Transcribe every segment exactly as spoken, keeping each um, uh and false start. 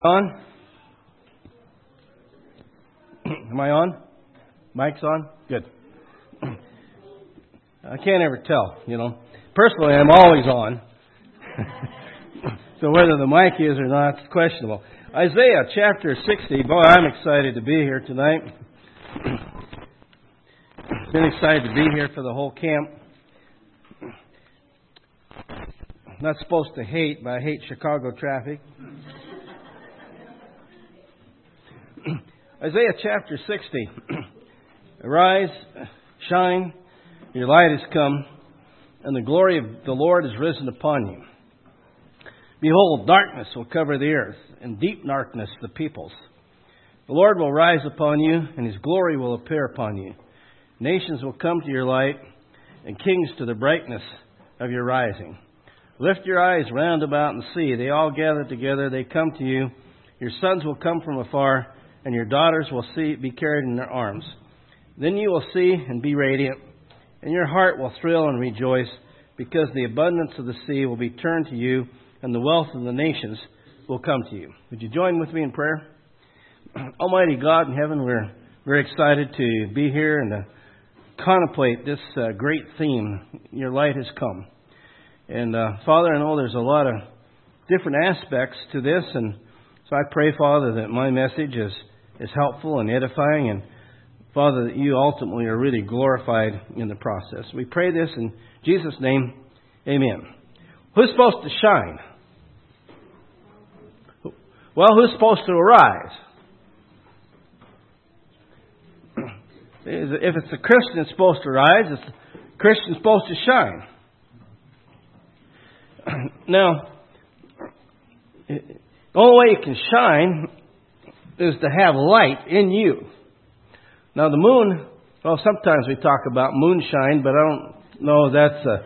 On? Am I on? Mic's on? Good. I can't ever tell, you know. Personally, I'm always on. So whether the mic is or not, it's questionable. Isaiah chapter sixty. Boy, I'm excited to be here tonight. Been excited to be here for the whole camp. I'm not supposed to hate, but I hate Chicago traffic. Isaiah chapter sixty. Arise, shine, your light has come, and the glory of the Lord is risen upon you. Behold, darkness will cover the earth, and deep darkness the peoples. The Lord will rise upon you, and His glory will appear upon you. Nations will come to your light, and kings to the brightness of your rising. Lift your eyes round about and see. They all gather together. They come to you. Your sons will come from afar, and your daughters will see be carried in their arms. Then you will see and be radiant, and your heart will thrill and rejoice, because the abundance of the sea will be turned to you, and the wealth of the nations will come to you. Would you join with me in prayer? Almighty God in heaven, we're very excited to be here and to contemplate this uh, great theme, Your Light Has Come. And uh, Father, I know there's a lot of different aspects to this, and so I pray, Father, that my message is, is helpful and edifying, and Father, that you ultimately are really glorified in the process. We pray this in Jesus' name, amen. Who's supposed to shine? Well, who's supposed to arise? If it's a Christian that's supposed to rise, it's the Christian supposed to shine. Now, the only way you can shine is to have light in you. Now, the moon, well, sometimes we talk about moonshine, but I don't know that's a,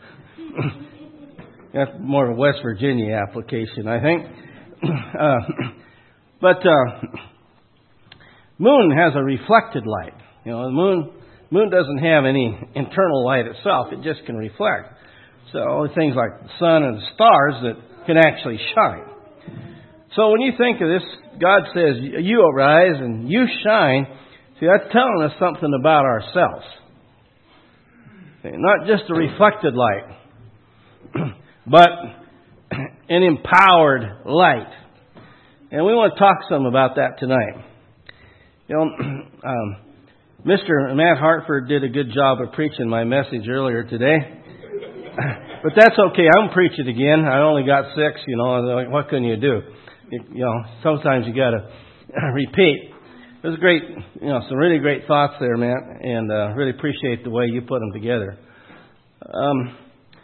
that's more of a West Virginia application, I think. Uh, but uh, moon has a reflected light. You know, the moon moon doesn't have any internal light itself; it just can reflect. So only things like the sun and the stars that can actually shine. So when you think of this, God says, "You arise and you shine." See, that's telling us something about ourselves. Not just a reflected light, but an empowered light. And we want to talk some about that tonight. You know, um, Mister Matt Hartford did a good job of preaching my message earlier today. But that's okay. I'm preaching again. I only got six, you know. What can you do? You, you know, sometimes you got to repeat. It was great, you know, some really great thoughts there, Matt, and uh, really appreciate the way you put them together. Um,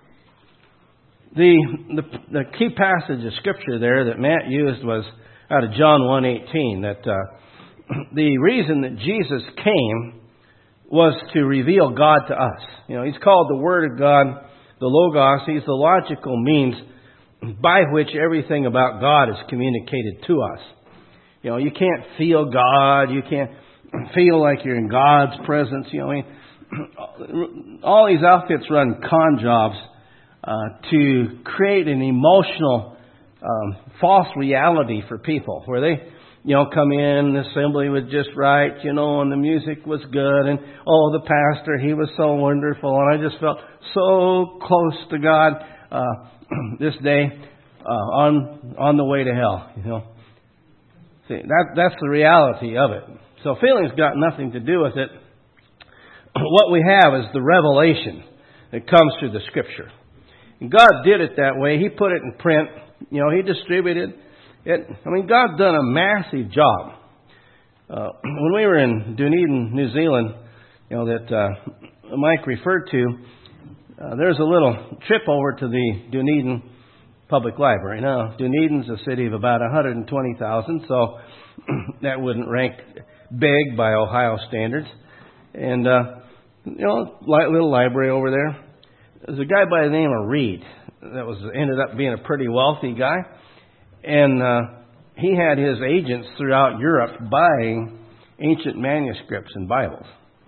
the, the the key passage of Scripture there that Matt used was out of John one eighteen, that uh, the reason that Jesus came was to reveal God to us. You know, He's called the Word of God, the Logos. He's the logical means by which everything about God is communicated to us. You know, you can't feel God. You can't feel like you're in God's presence. You know, I mean, all these outfits run con jobs uh, to create an emotional um, false reality for people, where they, you know, come in, the assembly was just right, you know, and the music was good, and oh, the pastor, he was so wonderful, and I just felt so close to God uh, this day uh, on on the way to hell, you know. See, that, that's the reality of it. So feelings got nothing to do with it. What we have is the revelation that comes through the Scripture. And God did it that way. He put it in print. You know, He distributed it. I mean, God's done a massive job. Uh, when we were in Dunedin, New Zealand, you know, that uh, Mike referred to, uh, there's a little trip over to the Dunedin Public Library. Now, Dunedin's a city of about one hundred twenty thousand, so that wouldn't rank big by Ohio standards. And, uh, you know, little library over there. There's a guy by the name of Reed that was ended up being a pretty wealthy guy. And uh, he had his agents throughout Europe buying ancient manuscripts and Bibles.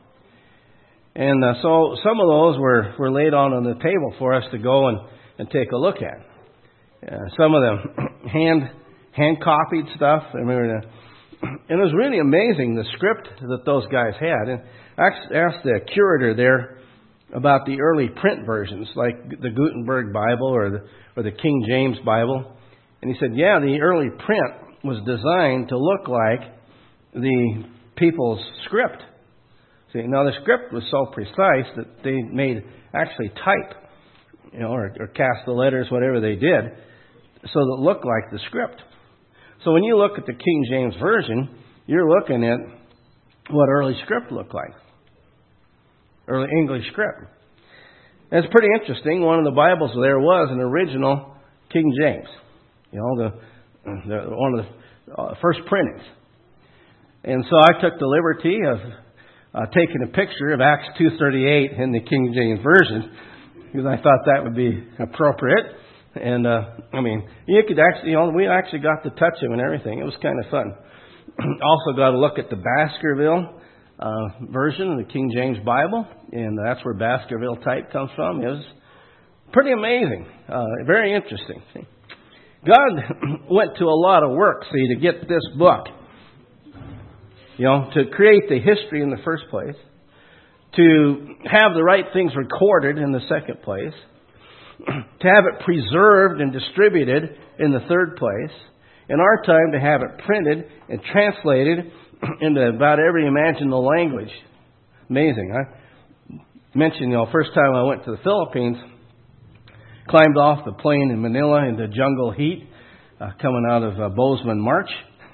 And uh, so some of those were, were laid on on the table for us to go and, and take a look at. Uh, some of them hand hand copied stuff. I remember, the, and it was really amazing the script that those guys had. And I asked the curator there about the early print versions, like the Gutenberg Bible or the or the King James Bible, and he said, yeah, the early print was designed to look like the people's script. See, now the script was so precise that they made actually type, you know, or, or cast the letters, whatever they did, so that it looked like the script. So when you look at the King James Version, you're looking at what early script looked like. Early English script. And it's pretty interesting. One of the Bibles there was an original King James. You know, the, the one of the uh, first printings. And so I took the liberty of uh, taking a picture of Acts two thirty-eight in the King James Version, because I thought that would be appropriate. And, uh, I mean, you could actually, you know, we actually got to touch him and everything. It was kind of fun. Also got to look at the Baskerville uh, version of the King James Bible, and that's where Baskerville type comes from. It was pretty amazing, uh, very interesting. See? God went to a lot of work, see, to get this book, you know, to create the history in the first place, to have the right things recorded in the second place, to have it preserved and distributed in the third place, in our time to have it printed and translated into about every imaginable language. Amazing. I mentioned, you know, first time I went to the Philippines, climbed off the plane in Manila in the jungle heat, uh, coming out of uh, Bozeman March.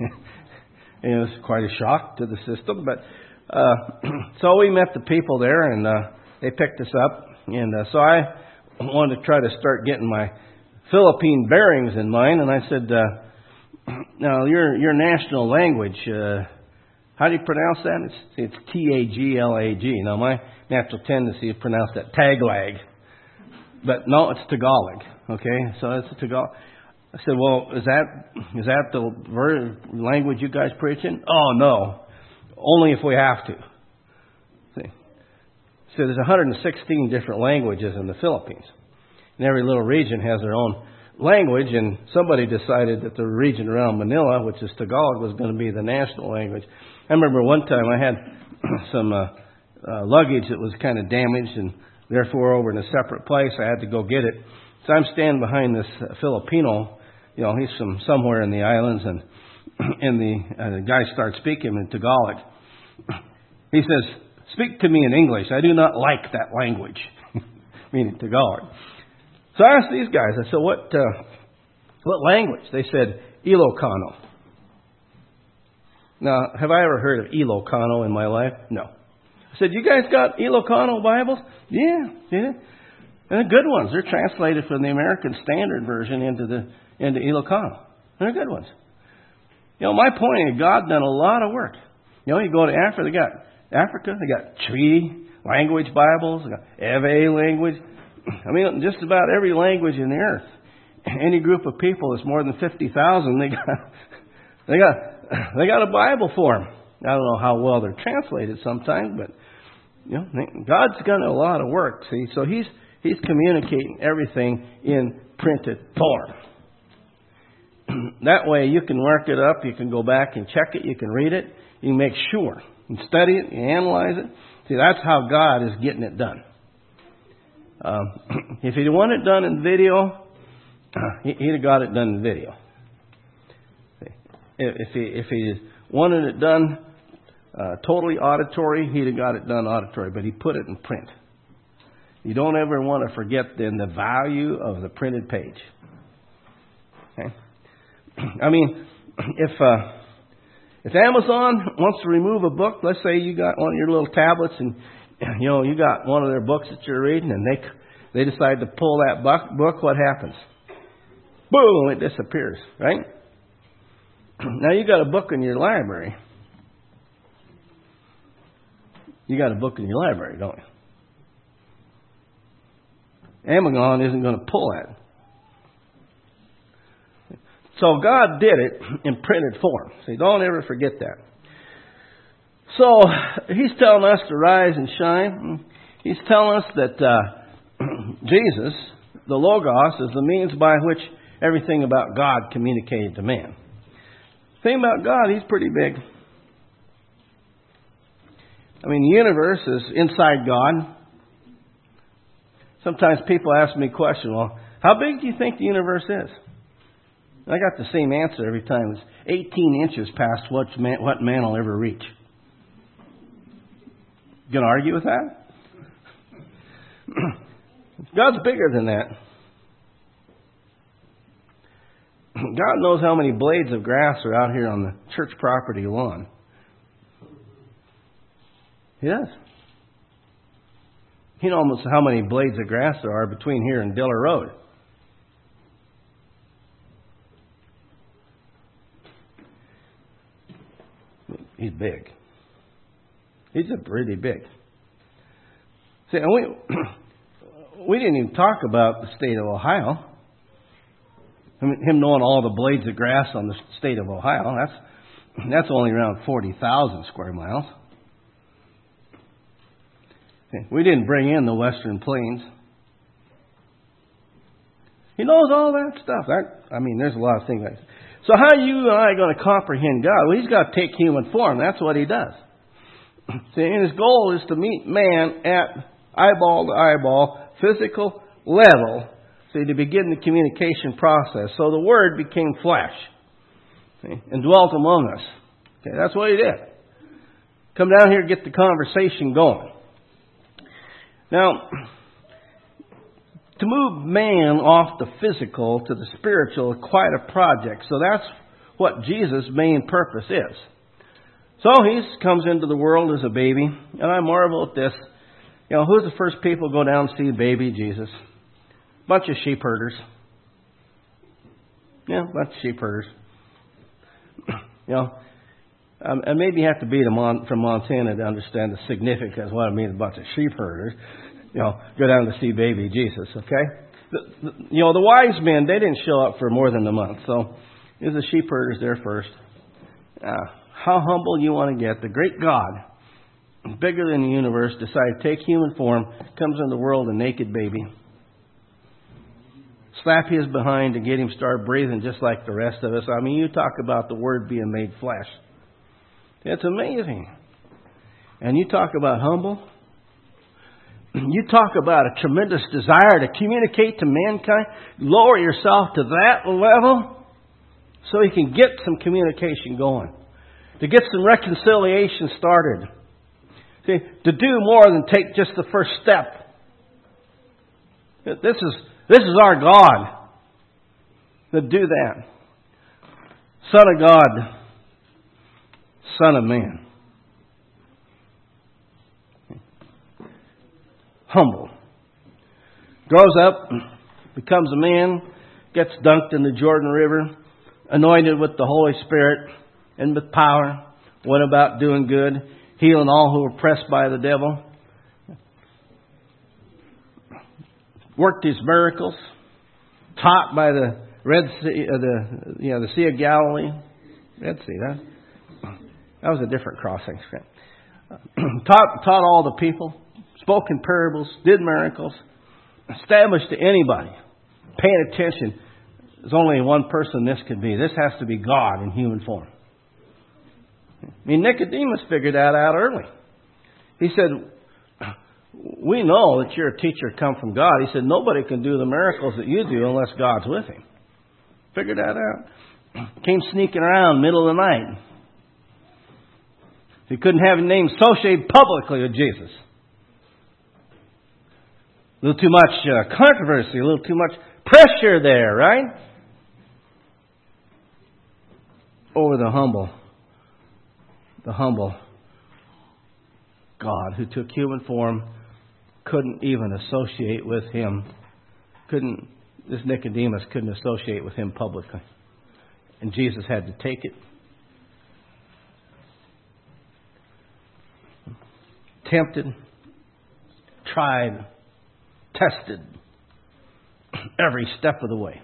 It was quite a shock to the system, but uh, so we met the people there, and uh, they picked us up, and uh, so I wanted to try to start getting my Philippine bearings in mind, and I said, uh, "Now your your national language, uh, how do you pronounce that?" It's it's T A G L A G. Now my natural tendency is to pronounce that Taglag, but no, it's Tagalog. Okay, so it's a Tagalog. I said, well, is that is that the ver- language you guys preach in? Oh, no. Only if we have to. See? So there's one hundred sixteen different languages in the Philippines. And every little region has their own language, and somebody decided that the region around Manila, which is Tagalog, was going to be the national language. I remember one time I had some uh, uh, luggage that was kind of damaged, and therefore over in a separate place. I had to go get it. So I'm standing behind this uh, Filipino. You know, he's from somewhere in the islands, and and the, uh, the guy starts speaking in Tagalog. He says, "Speak to me in English. I do not like that language," meaning Tagalog. So I asked these guys. I said, "What uh, what language?" They said, "Ilocano." Now, have I ever heard of Ilocano in my life? No. I said, "You guys got Ilocano Bibles?" Yeah, yeah. And they're good ones. They're translated from the American Standard Version into the into Ilocano. They're good ones. You know, my point is, God done a lot of work. You know, you go to Africa, they got Africa, they got Tree language Bibles, they got Ewe language. I mean, just about every language in the earth. Any group of people that's more than fifty thousand, they got they got they got a Bible for them. I don't know how well they're translated sometimes, but you know, God's done a lot of work. See, so He's He's communicating everything in printed form. That way you can mark it up, you can go back and check it, you can read it, you can make sure. You can study it, you analyze it. See, that's how God is getting it done. Um, if He wanted it done in video, He'd have got it done in video. If He, if he wanted it done uh, totally auditory, He'd have got it done auditory, but He put it in print. You don't ever want to forget then the value of the printed page. Okay? I mean, if uh, if Amazon wants to remove a book, let's say you got one of your little tablets, and you know you got one of their books that you're reading, and they they decide to pull that book, what happens? Boom! It disappears, right? Now you got a book in your library. You got a book in your library, don't you? Amazon isn't going to pull that. So God did it in printed form. So don't ever forget that. So He's telling us to rise and shine. He's telling us that uh, Jesus, the Logos, is the means by which everything about God communicated to man. Think about God, He's pretty big. I mean, the universe is inside God. Sometimes people ask me a question, well, how big do you think the universe is? I got the same answer every time. It's eighteen inches past what man, what man will ever reach. You going to argue with that? God's bigger than that. God knows how many blades of grass are out here on the church property lawn. He does. He knows almost how many blades of grass there are between here and Diller Road. He's big. He's just really big. See, and we we didn't even talk about the state of Ohio. I mean, him knowing all the blades of grass on the state of Ohio. That's that's only around forty thousand square miles. We didn't bring in the Western Plains. He knows all that stuff. That, I mean, there's a lot of things like that. So how are you and I going to comprehend God? Well, He's got to take human form. That's what He does. See, and His goal is to meet man at eyeball to eyeball, physical level, see, to begin the communication process. So the Word became flesh, see, and dwelt among us. Okay, that's what He did. Come down here and get the conversation going. Now, to move man off the physical to the spiritual is quite a project. So that's what Jesus' main purpose is. So He comes into the world as a baby, and I marvel at this. You know, who's the first people to go down and see baby Jesus? Bunch of sheep herders. Yeah, bunch of sheep herders. You know, um, and maybe you have to be Mon- from Montana to understand the significance of what I mean, a bunch of sheep herders. You know, go down to see baby Jesus, okay? The, the, you know, the wise men, they didn't show up for more than a month. So, there's the sheep herders there first. Uh, how humble you want to get. The great God, bigger than the universe, decided to take human form, comes in the world a naked baby. Slap His behind to get Him start breathing just like the rest of us. I mean, you talk about the Word being made flesh. It's amazing. And you talk about humble. You talk about a tremendous desire to communicate to mankind. Lower yourself to that level so you can get some communication going. To get some reconciliation started. See, to do more than take just the first step. This is this is our God to do that. Son of God, Son of man. Humble. Grows up, becomes a man, gets dunked in the Jordan River, anointed with the Holy Spirit and with power, went about doing good, healing all who were oppressed by the devil. Worked His miracles, taught by the Red Sea, uh, the you know the Sea of Galilee, Red Sea. That that was a different crossing. taught taught all the people, spoke in parables, did miracles, established to anybody paying attention. There's only one person this could be. This has to be God in human form. I mean, Nicodemus figured that out early. He said, we know that you're a teacher come from God. He said, nobody can do the miracles that you do unless God's with him. Figured that out. Came sneaking around middle of the night. He couldn't have his name associated publicly with Jesus. A little too much uh, controversy, a little too much pressure there, right? Over the humble, the humble God who took human form, couldn't even associate with him. Couldn't, this Nicodemus couldn't associate with him publicly. And Jesus had to take it. Tempted, tried, tested every step of the way.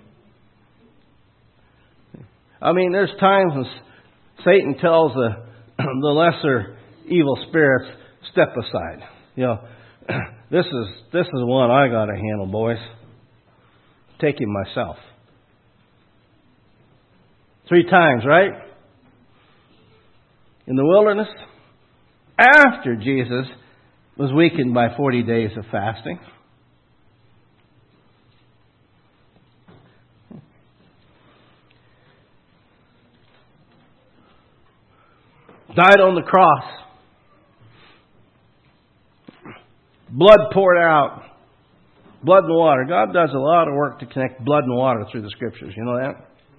I mean, there's times when Satan tells the, the lesser evil spirits, step aside. You know, this is this is one I got to handle, boys. Take him myself. Three times, right? in the wilderness after Jesus was weakened by forty days of fasting. Died on the cross. Blood poured out. Blood and water. God does a lot of work to connect blood and water through the Scriptures. You know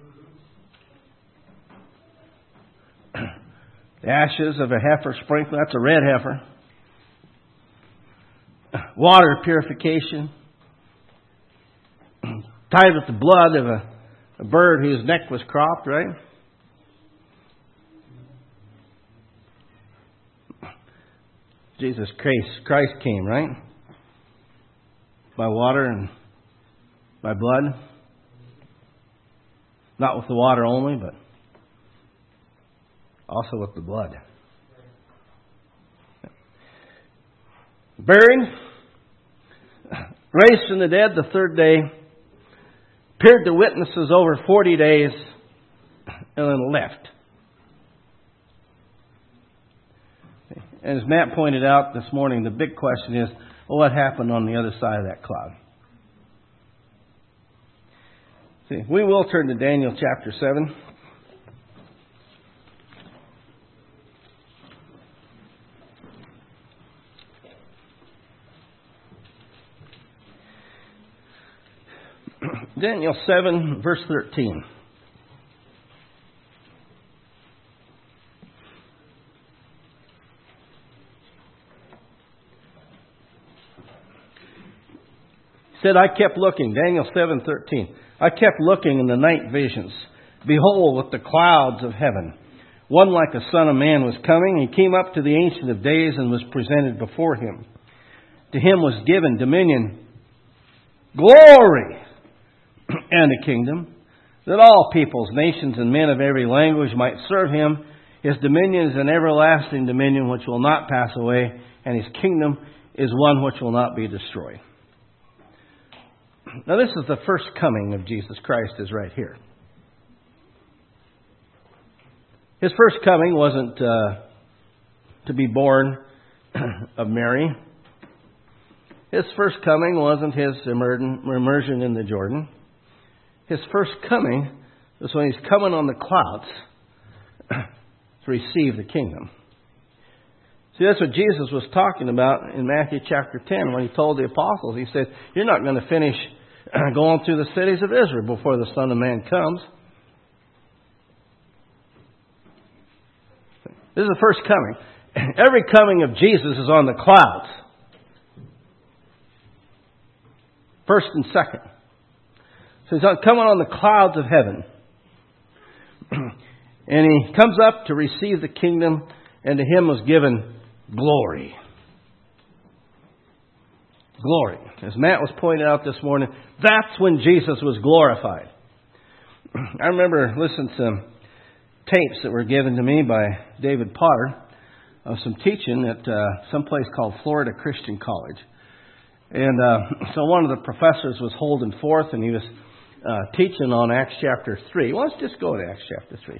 that? The ashes of a heifer sprinkled. That's a red heifer. Water purification. Tied with the blood of a, a bird whose neck was cropped, right? Jesus Christ, Christ came, right? By water and by blood. Not with the water only, but also with the blood. Buried, raised from the dead the third day, appeared to witnesses over forty days, and then left. As Matt pointed out this morning, the big question is, well, what happened on the other side of that cloud? See, we will turn to Daniel chapter seven. Daniel seven, verse thirteen. Said, I kept looking, Daniel seven thirteen. I kept looking in the night visions. Behold, with the clouds of heaven, one like a son of man was coming. He came up to the Ancient of Days and was presented before him. To him was given dominion, glory, and a kingdom, that all peoples, nations, and men of every language might serve him. His dominion is an everlasting dominion which will not pass away, and his kingdom is one which will not be destroyed. Now this is the first coming of Jesus Christ, is right here. His first coming wasn't uh, to be born of Mary. His first coming wasn't his immersion in the Jordan. His first coming was when he's coming on the clouds to receive the kingdom. See, that's what Jesus was talking about in Matthew chapter ten when he told the apostles. He said, you're not going to finish going through the cities of Israel before the Son of Man comes. This is the first coming. Every coming of Jesus is on the clouds. First and second. So he's coming on the clouds of heaven. And he comes up to receive the kingdom, and to him was given glory. Glory. As Matt was pointing out this morning, that's when Jesus was glorified. I remember listening to some tapes that were given to me by David Potter of some teaching at uh, some place called Florida Christian College. And uh, so one of the professors was holding forth, and he was uh, teaching on Acts chapter three. Well, let's just go to Acts chapter three.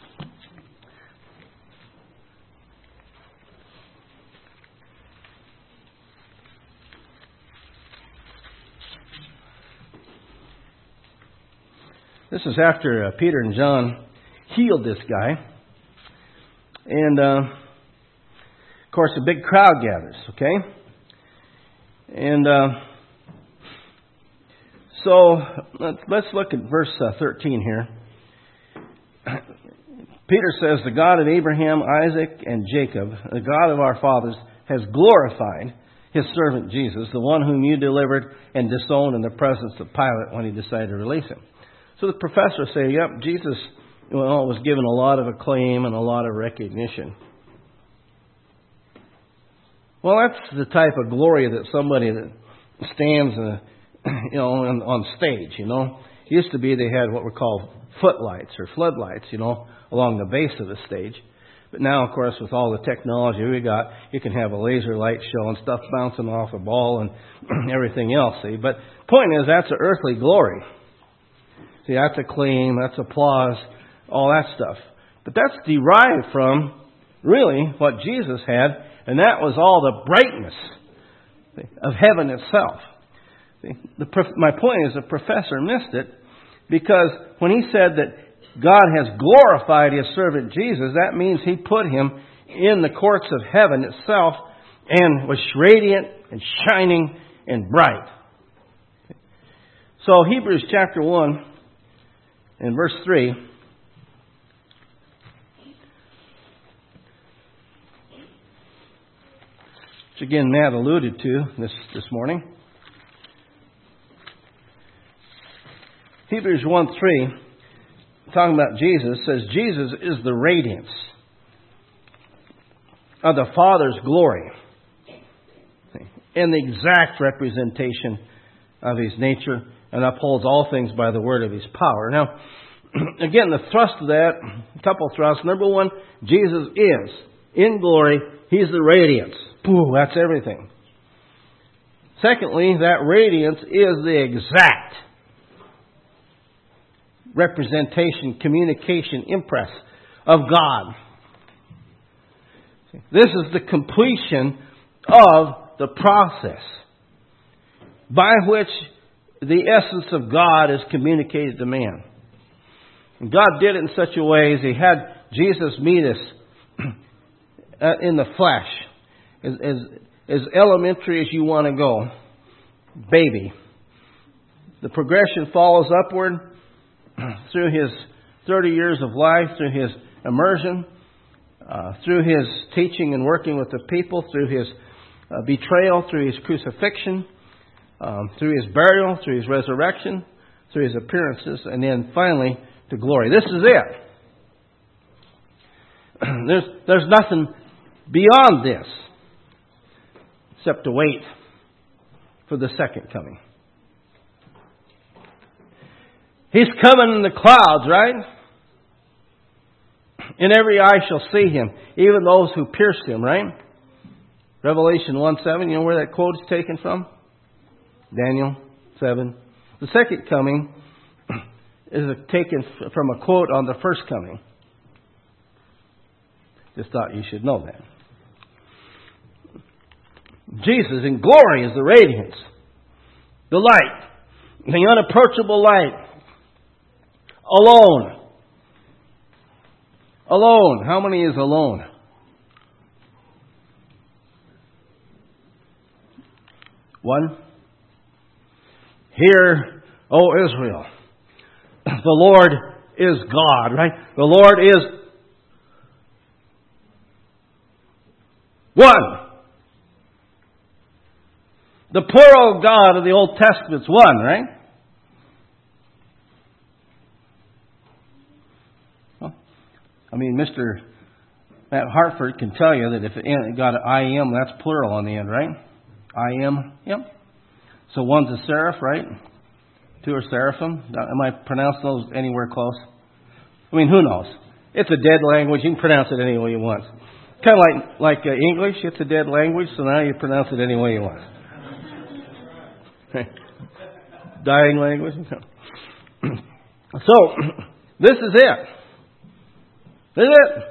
This is after uh, Peter and John healed this guy. And, uh, of course, a big crowd gathers, okay? And uh, so let's, let's look at verse uh, thirteen here. Peter says, the God of Abraham, Isaac, and Jacob, the God of our fathers, has glorified his servant Jesus, the one whom you delivered and disowned in the presence of Pilate when he decided to release him. So the professors say, yep, Jesus well, was given a lot of acclaim and a lot of recognition. Well, that's the type of glory that somebody that stands, uh, you know, on, on stage, you know. It used to be they had what were called footlights or floodlights, you know, along the base of the stage. But now, of course, with all the technology we got, you can have a laser light show and stuff bouncing off a ball and everything else, see. But point is, that's an earthly glory. See, that's acclaim, that's applause, all that stuff. But that's derived from really what Jesus had, and that was all the brightness of heaven itself. The, my point is the professor missed it, because when he said that God has glorified His servant Jesus, that means He put Him in the courts of heaven itself and was radiant and shining and bright. So Hebrews chapter one and verse three. Which again Matt alluded to this, this morning. Hebrews one three, talking about Jesus, says Jesus is the radiance of the Father's glory and the exact representation of His nature, and upholds all things by the word of His power. Now, again, the thrust of that, a couple of thrusts. Number one, Jesus is in glory. He's the radiance. Pooh, that's everything. Secondly, that radiance is the exact representation, communication, impress of God. This is the completion of the process by which the essence of God is communicated to man. And God did it in such a way as He had Jesus meet us in the flesh, as, as, as elementary as you want to go, baby. The progression follows upward through His thirty years of life, through His immersion, uh, through His teaching and working with the people, through His uh, betrayal, through His crucifixion, um, through His burial, through His resurrection, through His appearances, and then finally to glory. This is it. There's, there's nothing beyond this except to wait for the second coming. He's coming in the clouds, right? And every eye shall see Him, even those who pierced Him, right? Revelation one seven, you know where that quote is taken from? Daniel seven. The second coming is taken from a quote on the first coming. Just thought you should know that. Jesus in glory is the radiance, the light, the unapproachable light. Alone. Alone. How many is alone? One. Hear, O Israel, the Lord is God, right? The Lord is one. The plural God of the Old Testament's one, right? Well, I mean, Mister Matt Hartford can tell you that if it got an I am, that's plural on the end, right? I am, yep. So one's a seraph, right? Two are seraphim. Am I pronouncing those anywhere close? I mean, who knows? It's a dead language. You can pronounce it any way you want. Kind of like like uh, English. It's a dead language, so now you pronounce it any way you want. Dying language. So, this is it. This is it.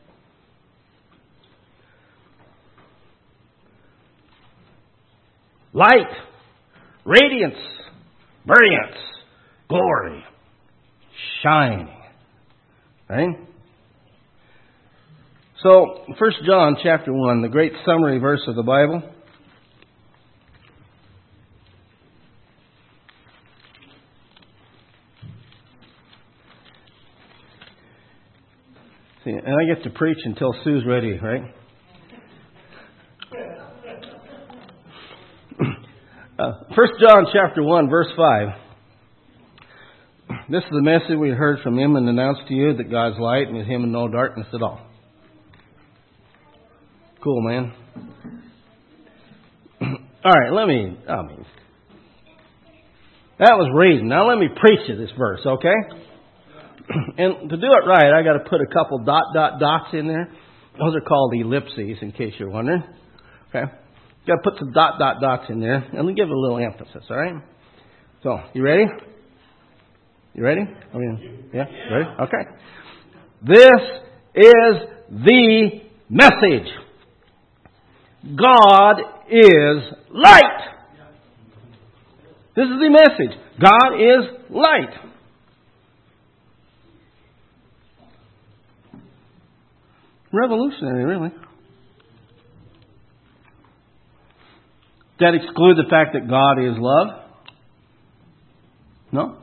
Light, radiance, brilliance, glory, shining. Right? So, First John chapter one, the great summary verse of the Bible. See, and I get to preach until Sue's ready, right? Uh, First John chapter one, verse five. This is the message we heard from Him and announced to you, that God's light and in Him no darkness at all. Cool, man. All right, let me, I mean, that was reading. Now let me preach you this verse, okay? And to do it right, I got to put a couple dot, dot, dots in there. Those are called ellipses, in case you're wondering. Okay? Got to put some dot, dot, dots in there, and we give it a little emphasis, all right? So, you ready? You ready? I mean, yeah? Ready? Okay. This is the message. God is light. This is the message. God is light. Revolutionary, really. Does that exclude the fact that God is love? No.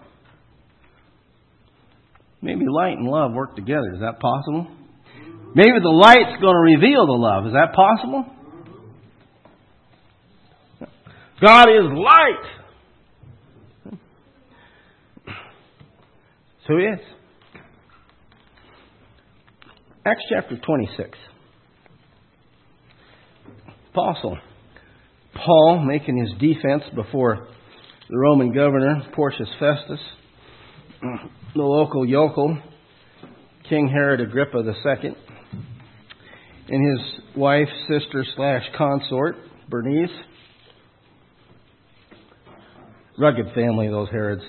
Maybe light and love work together. Is that possible? Maybe the light's going to reveal the love. Is that possible? God is light. So He is. Acts chapter twenty-six. Apostle Paul making his defense before the Roman governor, Porcius Festus, the local yokel, King Herod Agrippa the Second, and his wife, sister slash consort, Bernice. Rugged family, those Herods.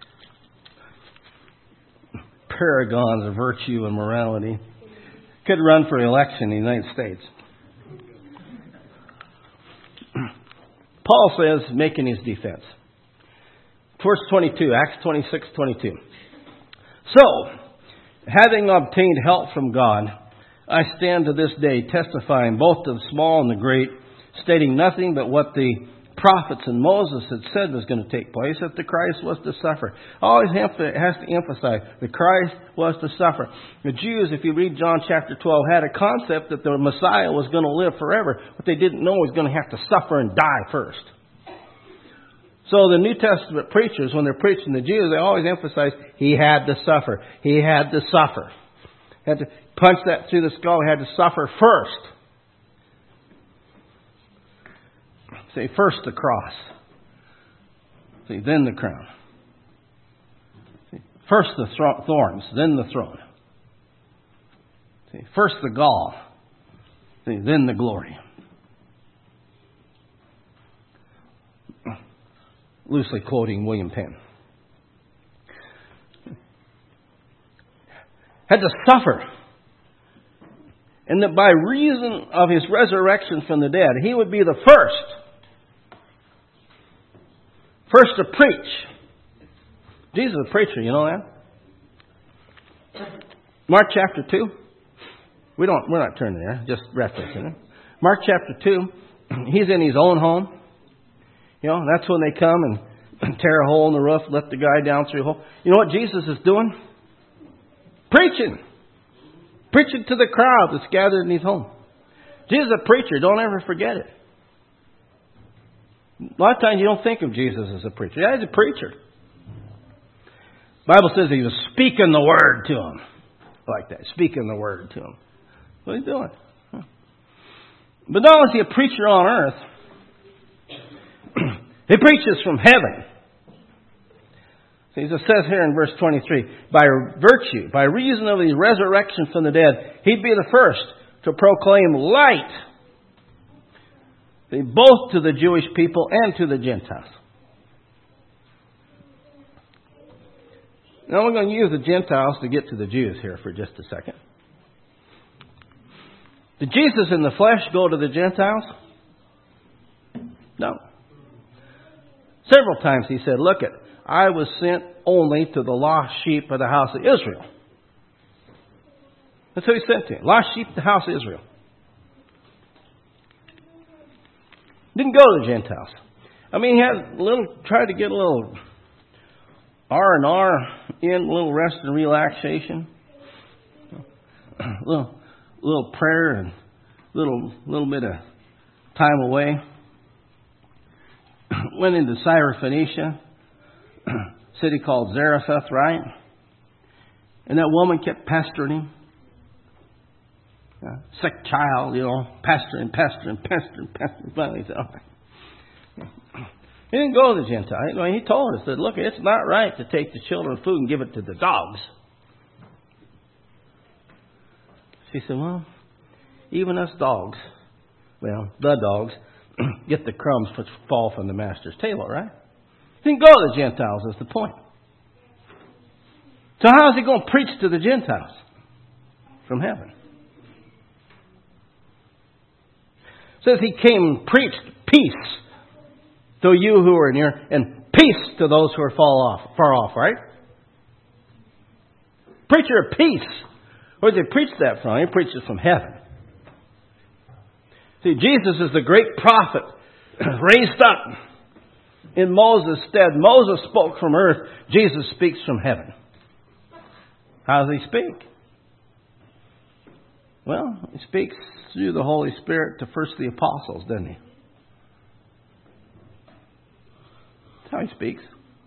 Paragons of virtue and morality. Could run for election in the United States. Paul says, making his defense. Verse twenty-two, Acts twenty-six, twenty-two. So, having obtained help from God, I stand to this day testifying both to the small and the great, stating nothing but what the prophets and Moses had said was going to take place, that the Christ was to suffer. Always has to emphasize, the Christ was to suffer. The Jews, if you read John chapter twelve, had a concept that the Messiah was going to live forever, but they didn't know he was going to have to suffer and die first. So the New Testament preachers, when they're preaching the Jews, they always emphasize, he had to suffer. He had to suffer. He had to punch that through the skull. He had to suffer first. See, first the cross. See, then the crown. See, first the thro- thorns, then the throne. See, first the gall, see, then the glory. Loosely quoting William Penn. Had to suffer. And that by reason of his resurrection from the dead, he would be the first. First to preach. Jesus is a preacher, you know that? Mark chapter two. We don't, we're not turning there, just referencing it. Mark chapter two, he's in his own home. You know, that's when they come and tear a hole in the roof, let the guy down through a hole. You know what Jesus is doing? Preaching. Preaching to the crowd that's gathered in his home. Jesus is a preacher. Don't ever forget it. A lot of times you don't think of Jesus as a preacher. Yeah, he's a preacher. The Bible says he was speaking the word to him. Like that. Speaking the word to him. What are you doing? Huh. But not only is he a preacher on earth, he preaches from heaven. See, as it says here in verse twenty-three, by virtue, by reason of his resurrection from the dead, he'd be the first to proclaim light, see, both to the Jewish people and to the Gentiles. Now we're going to use the Gentiles to get to the Jews here for just a second. Did Jesus in the flesh go to the Gentiles? No. Several times he said, look it, I was sent only to the lost sheep of the house of Israel. That's who he sent to. Lost sheep of the house of Israel. Didn't go to the Gentiles. I mean, he had a little, tried to get a little R and R in, a little rest and relaxation. A little, little prayer and a little, little bit of time away. Went into Syrophoenicia, city called Zarephath, right? And that woman kept pestering him. Uh, sick child, you know, pestering, pestering, pestering, pestering. Finally, he said, okay. He didn't go to the Gentile. I mean, he told us that, look, it's not right to take the children food and give it to the dogs. She said, well, even us dogs, well, the dogs, get the crumbs which fall from the master's table, right? He didn't go to the Gentiles, is the point. So how is he going to preach to the Gentiles? From heaven. It says he came and preached peace to you who are near, and peace to those who are far off, far off, right? Preacher of peace. Where did he preach that from? He preached it from heaven. See, Jesus is the great prophet raised up in Moses' stead. Moses spoke from earth. Jesus speaks from heaven. How does he speak? Well, he speaks through the Holy Spirit to first the apostles, doesn't he? That's how he speaks.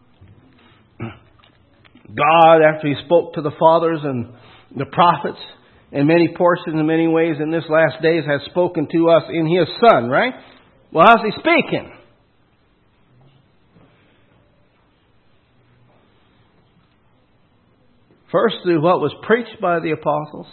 God, after he spoke to the fathers and the prophets in many portions, in many ways, in this last days, has spoken to us in his Son, right? Well, how's he speaking? First, through what was preached by the apostles,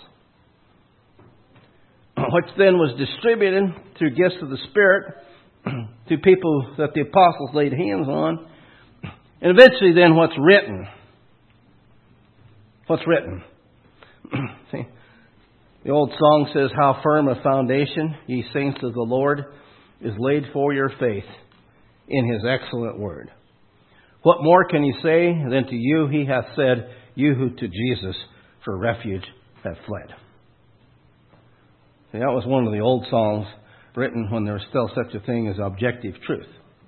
which then was distributed through gifts of the Spirit to people that the apostles laid hands on, and eventually then what's written. What's written? See, the old song says, "How firm a foundation, ye saints of the Lord, is laid for your faith in his excellent word. What more can he say than to you he hath said, you who to Jesus for refuge have fled?" See, that was one of the old songs written when there was still such a thing as objective truth.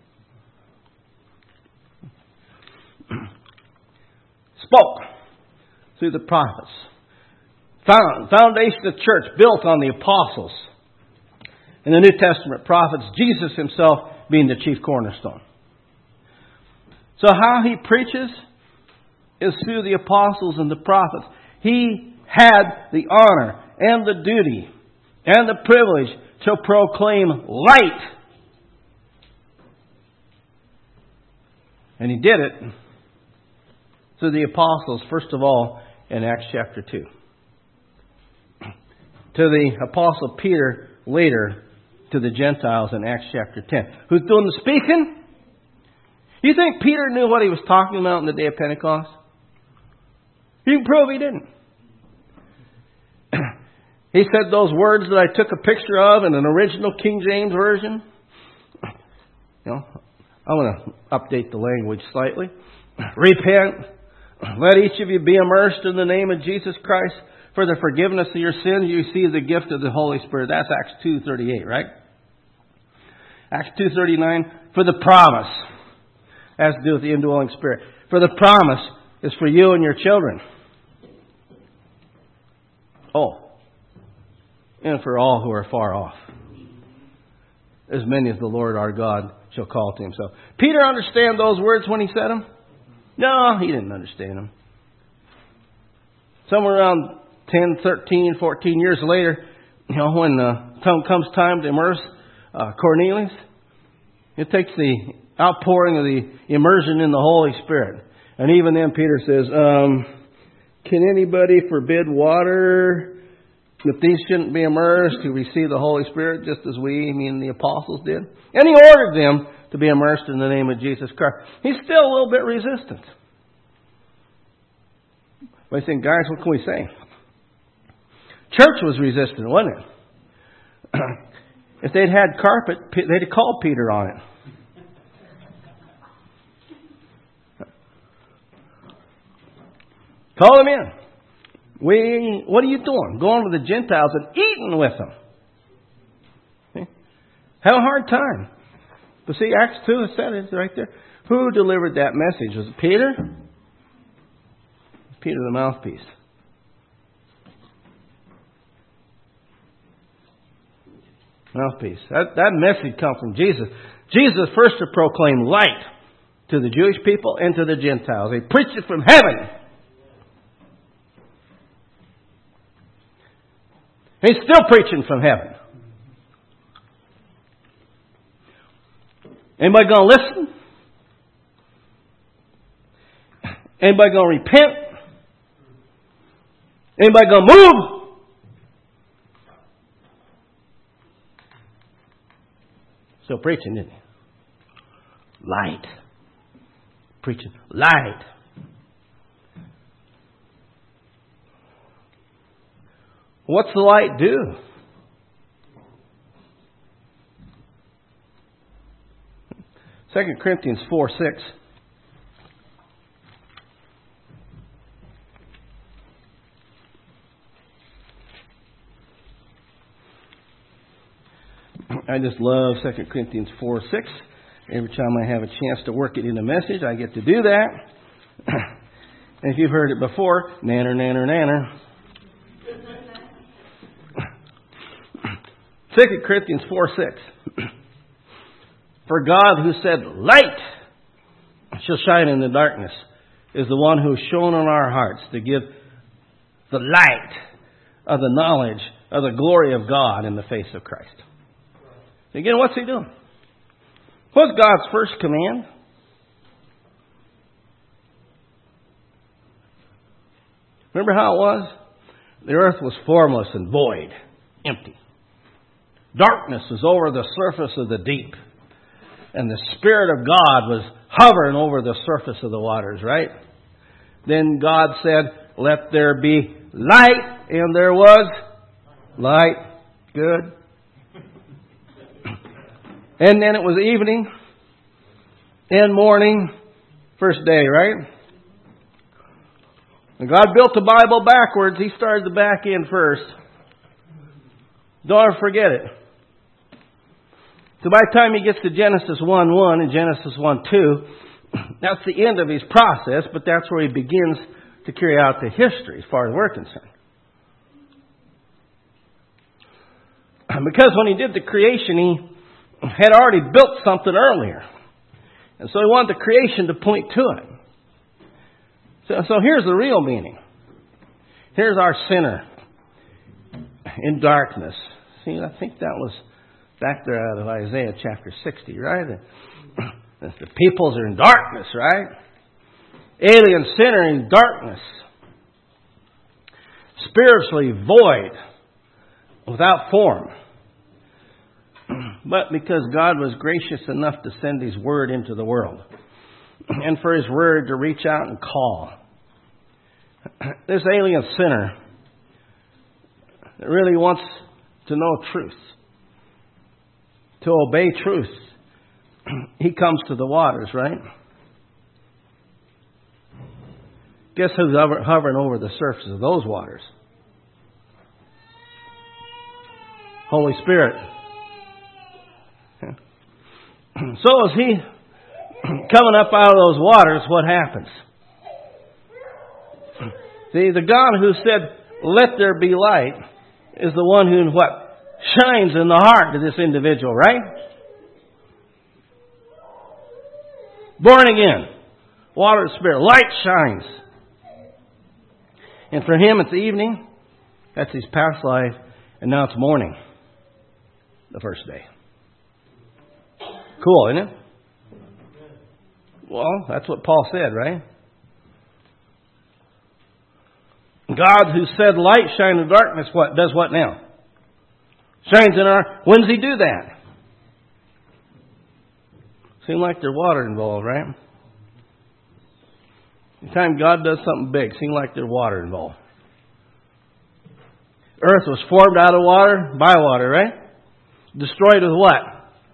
Spoke through the prophets. Found, foundation of church built on the apostles. In the New Testament prophets, Jesus himself being the chief cornerstone. So how he preaches is through the apostles and the prophets. He had the honor and the duty and the privilege to proclaim light. And he did it through the apostles, first of all, in Acts chapter two. To the apostle Peter, later to the Gentiles in Acts chapter ten. Who's doing the speaking? You think Peter knew what he was talking about on the day of Pentecost? You can prove he didn't. He said those words that I took a picture of in an original King James Version. You know, I want to update the language slightly. Repent. Let each of you be immersed in the name of Jesus Christ for the forgiveness of your sins. You receive the gift of the Holy Spirit. That's Acts two thirty-eight, right? Acts two thirty-nine, for the promise. Has to do with the indwelling Spirit. For the promise is for you and your children. Oh. And for all who are far off. As many as the Lord our God shall call to himself. Peter understand those words when he said them? No, he didn't understand them. Somewhere around ten, thirteen, fourteen years later, you know, when uh, comes time to immerse uh, Cornelius, it takes the outpouring of the immersion in the Holy Spirit. And even then Peter says, um, can anybody forbid water if these shouldn't be immersed to receive the Holy Spirit just as we, I mean the apostles did? And he ordered them to be immersed in the name of Jesus Christ. He's still a little bit resistant. But I think, guys, what can we say? Church was resistant, wasn't it? If they'd had carpet, they'd have called Peter on it. Call him in. We, what are you doing? Going with the Gentiles and eating with them. Okay? Have a hard time. But see, Acts two said it right there. Who delivered that message? Was it Peter? Peter the mouthpiece. Mouthpiece. That, that message comes from Jesus. Jesus first to proclaim light to the Jewish people and to the Gentiles. He preached it from heaven. He's still preaching from heaven. Anybody going to listen? Anybody going to repent? Anybody going to move? Still preaching, isn't he? Light. Preaching light. What's the light do? Second Corinthians four six. I just love Second Corinthians four six. Every time I have a chance to work it in a message, I get to do that. And if you've heard it before, nanner, nanner, nanner. Second Corinthians four six. For God who said, light shall shine in the darkness, is the one who shone on our hearts to give the light of the knowledge of the glory of God in the face of Christ. Again, what's he doing? What's God's first command? Remember how it was? The earth was formless and void, empty. Darkness was over the surface of the deep. And the Spirit of God was hovering over the surface of the waters, right? Then God said, let there be light, and there was light. Good. And then it was evening and morning, first day, right? And God built the Bible backwards. He started the back end first. Don't ever forget it. So by the time he gets to Genesis one one and Genesis one two, that's the end of his process, but that's where he begins to carry out the history as far as we're concerned. Because when he did the creation, he had already built something earlier. And so he wanted the creation to point to it. So, so here's the real meaning. Here's our sinner in darkness. See, I think that was back there out of Isaiah chapter sixty, right? The peoples are in darkness, right? Alien sinner in darkness. Spiritually void, without form. But because God was gracious enough to send His Word into the world, and for His Word to reach out and call, this alien sinner that really wants to know truth, to obey truth, he comes to the waters, right? Guess who's hovering over the surface of those waters? Holy Spirit. So as he coming up out of those waters, what happens? See, the God who said, let there be light, is the one who, what? Shines in the heart of this individual, right? Born again. Water and Spirit. Light shines. And for him it's evening. That's his past life. And now it's morning. The first day. Cool, isn't it? Well, that's what Paul said, right? God who said light shine in darkness, what does what now? Shines in our... When does He do that? Seems like there's water involved, right? Anytime God does something big, seems like there's water involved. Earth was formed out of water, by water, right? Destroyed with what?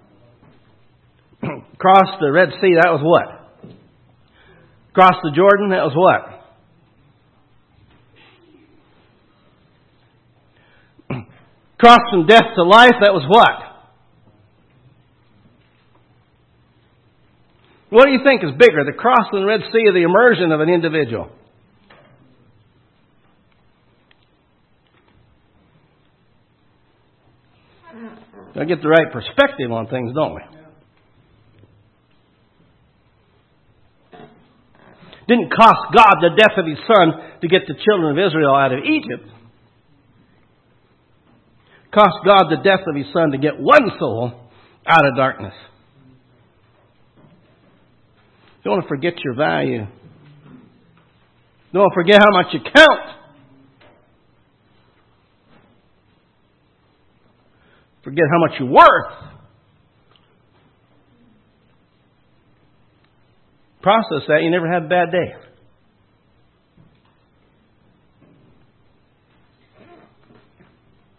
Crossed the Red Sea, that was what? Crossed the Jordan, that was what? Crossed from death to life, that was what? What do you think is bigger, the cross of the Red Sea or the immersion of an individual? We get the right perspective on things, don't we? Didn't cost God the death of His Son to get the children of Israel out of Egypt. Cost God the death of His Son to get one soul out of darkness. Don't want to forget your value. Don't forget how much you count. Forget how much you're worth. Process that, you never have a bad day.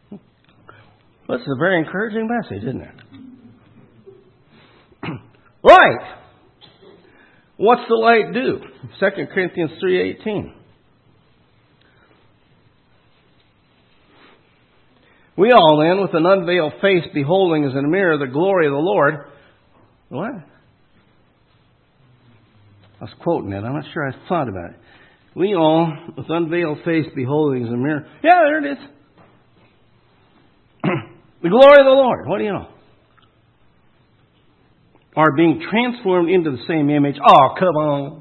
Well, this is a very encouraging message, isn't it? Oh, light. What's the light do? Second Corinthians three eighteen. We all then, with an unveiled face, beholding as in a mirror the glory of the Lord. What? I was quoting it. I'm not sure I thought about it. We all, with unveiled face, beholding as in a mirror. Yeah, there it is. The glory of the Lord. What do you know? Are being transformed into the same image. Oh, come on.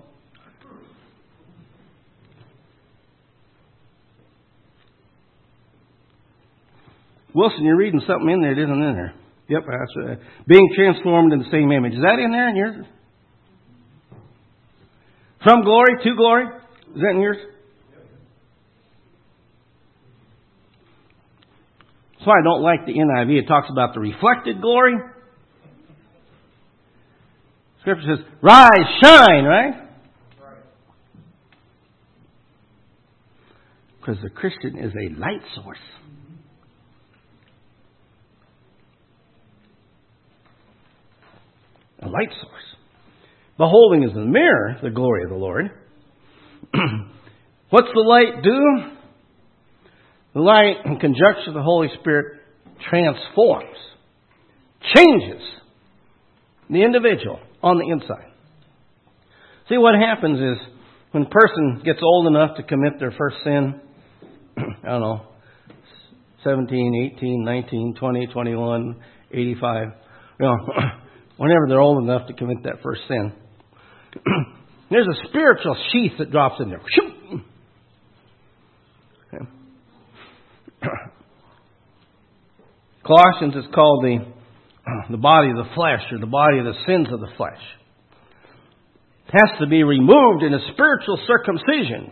Wilson, you're reading something in there that isn't in there. Yep, that's right. Being transformed in the same image. Is that in there in yours? From glory to glory? Is that in yours? That's why I don't like the N I V. It talks about the reflected glory. Scripture says, rise, shine, right? Because the Christian is a light source. A light source. Beholding as in the mirror the glory of the Lord. What's the light do? The light, in conjunction with the Holy Spirit, transforms, changes the individual on the inside. See, what happens is when a person gets old enough to commit their first sin, I don't know, seventeen, eighteen, nineteen, twenty, twenty-one, eighty-five, you know, whenever they're old enough to commit that first sin, there's a spiritual sheath that drops in there. Okay. Colossians is called the the body of the flesh, or the body of the sins of the flesh. It has to be removed in a spiritual circumcision.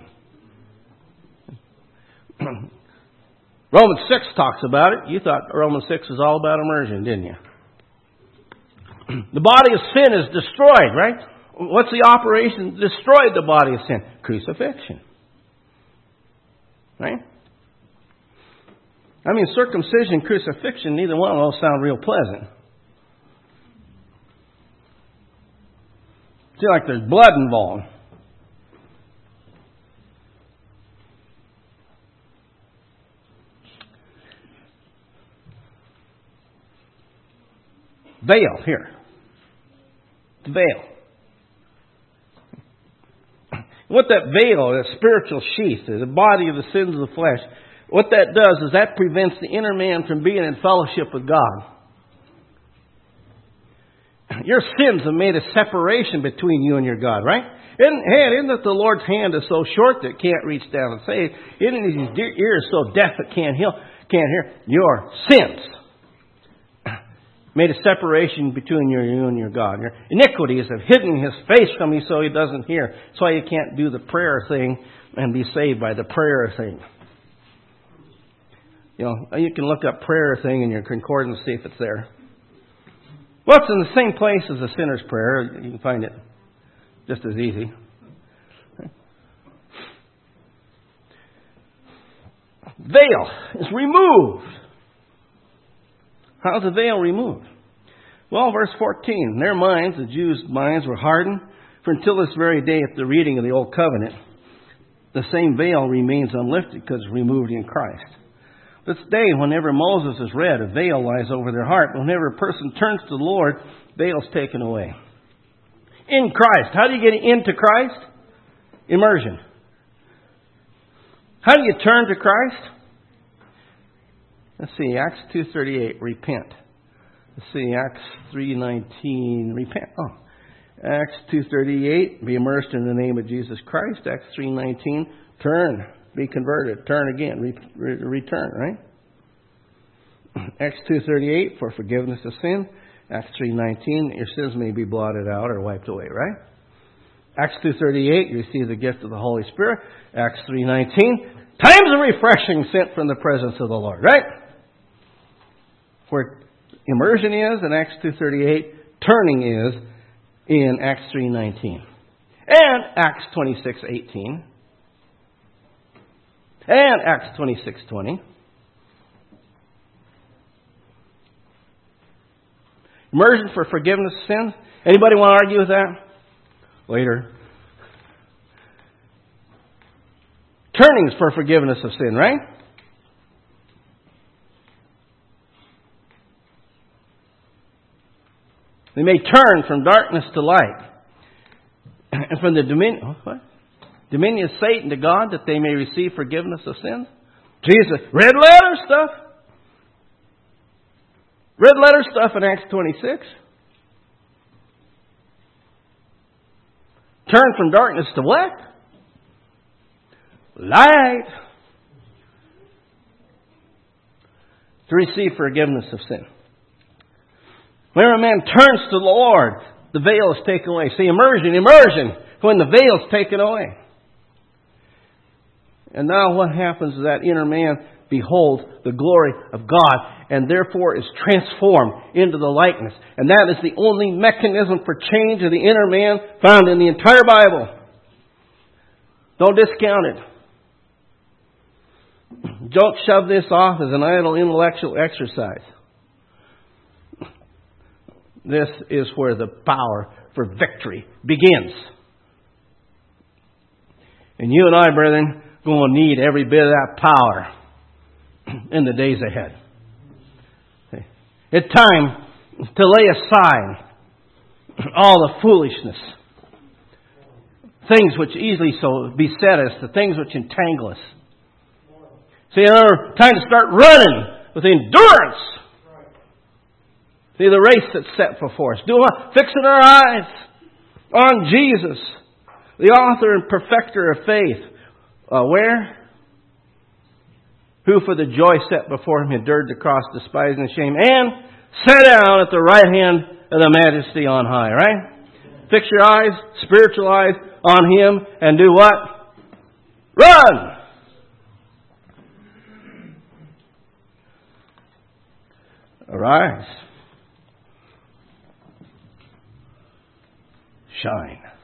Romans six talks about it. You thought Romans six was all about immersion, didn't you? The body of sin is destroyed, right? What's the operation that destroyed the body of sin? Crucifixion. Right? I mean, circumcision, crucifixion, neither one of those sound real pleasant. Feel like there's blood involved. Veil here. The veil. What that veil, that spiritual sheath, the body of the sins of the flesh, what that does is that prevents the inner man from being in fellowship with God. Your sins have made a separation between you and your God, right? Isn't, hey, isn't it the Lord's hand is so short that it can't reach down and save? Isn't his ears so deaf it can't hear? Can't hear? Your sins made a separation between you and your God. Your iniquities have hidden his face from you so he doesn't hear. That's why you can't do the prayer thing and be saved by the prayer thing. You know, you can look up prayer thing in your concordance, see if it's there. Well, it's in the same place as the sinner's prayer. You can find it just as easy. Veil is removed. How's the veil removed? Well, verse fourteen. Their minds, the Jews' minds, were hardened, for until this very day at the reading of the Old Covenant, the same veil remains unlifted because it's removed in Christ. But today, whenever Moses is read, a veil lies over their heart. Whenever a person turns to the Lord, veil's taken away. In Christ. How do you get into Christ? Immersion. How do you turn to Christ? Let's see, Acts two thirty-eight, repent. Let's see, Acts three nineteen, repent. Oh, Acts two thirty-eight, be immersed in the name of Jesus Christ. Acts three nineteen, turn, be converted, turn again, re- re- return, right? Acts two thirty-eight, for forgiveness of sin. Acts three nineteen, your sins may be blotted out or wiped away, right? Acts two thirty-eight, you receive the gift of the Holy Spirit. Acts three nineteen, times of refreshing sent from the presence of the Lord, right? Where immersion is in Acts two thirty-eight, turning is in Acts three nineteen. And Acts twenty-six eighteen. And Acts twenty-six twenty. Immersion for forgiveness of sins. Anybody want to argue with that? Later. Turnings for forgiveness of sin, right? They may turn from darkness to light. And from the dominion, what? dominion of Satan to God, that they may receive forgiveness of sins. Jesus, red letter stuff. Red letter stuff in Acts twenty-six. Turn from darkness to what? Light. To receive forgiveness of sin. Whenever a man turns to the Lord, the veil is taken away. See, immersion, immersion, when the veil is taken away. And now what happens is that inner man beholds the glory of God and therefore is transformed into the likeness. And that is the only mechanism for change of the inner man found in the entire Bible. Don't discount it. Don't shove this off as an idle intellectual exercise. This is where the power for victory begins. And you and I, brethren, are going to need every bit of that power in the days ahead. It's time to lay aside all the foolishness, things which easily so beset us, the things which entangle us. See, it's time to start running with endurance. See, the race that's set before us. Do what? Fixing our eyes on Jesus, the author and perfecter of faith. Uh, where? Who for the joy set before him endured the cross, despising the shame, and sat down at the right hand of the Majesty on high. Right? Fix your eyes, spiritual eyes on Him, and do what? Run! Arise. Shine.